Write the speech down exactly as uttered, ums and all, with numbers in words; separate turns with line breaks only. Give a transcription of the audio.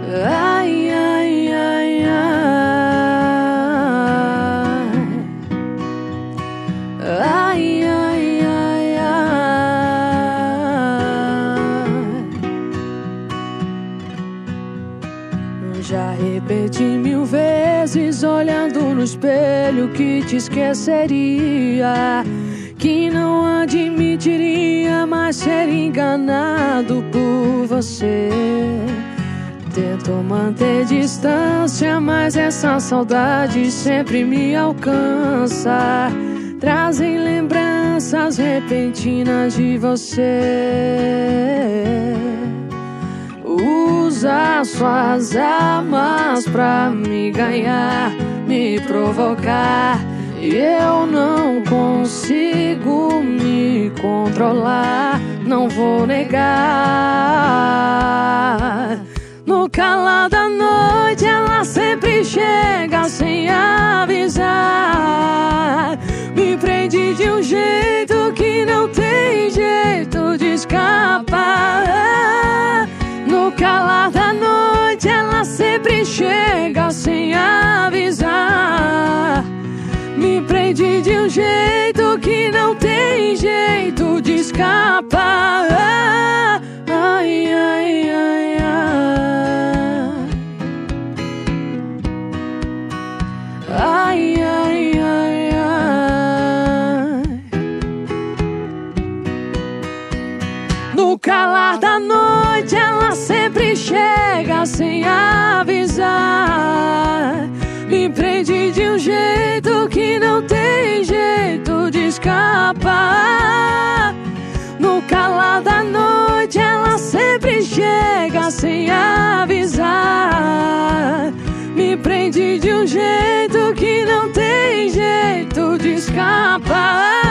Ai, ai, ai, ai. Ai, ai, ai, ai. Já repeti mil vezes olhando no espelho que te esqueceria, que não admitiria mais ser enganado por você. Tento manter distância, mas essa saudade sempre me alcança. Trazem lembranças repentinas de você. Usa suas armas pra me ganhar, me provocar, e eu não consigo me controlar. Não vou negar. No calar da noite ela sempre chega sem avisar. Me prende de um jeito que não tem jeito de escapar. No calar da noite ela sempre chega sem avisar. Me prende de um jeito que não tem jeito de escapar. Ai, ai, ai, ai. Ai, ai, ai, ai. No calar da noite ela sempre chega sem avisar. Me prende de um jeito que não tem jeito de escapar. No calar da noite ela sempre chega sem avisar. Me prende de um jeito que não tem jeito de escapar.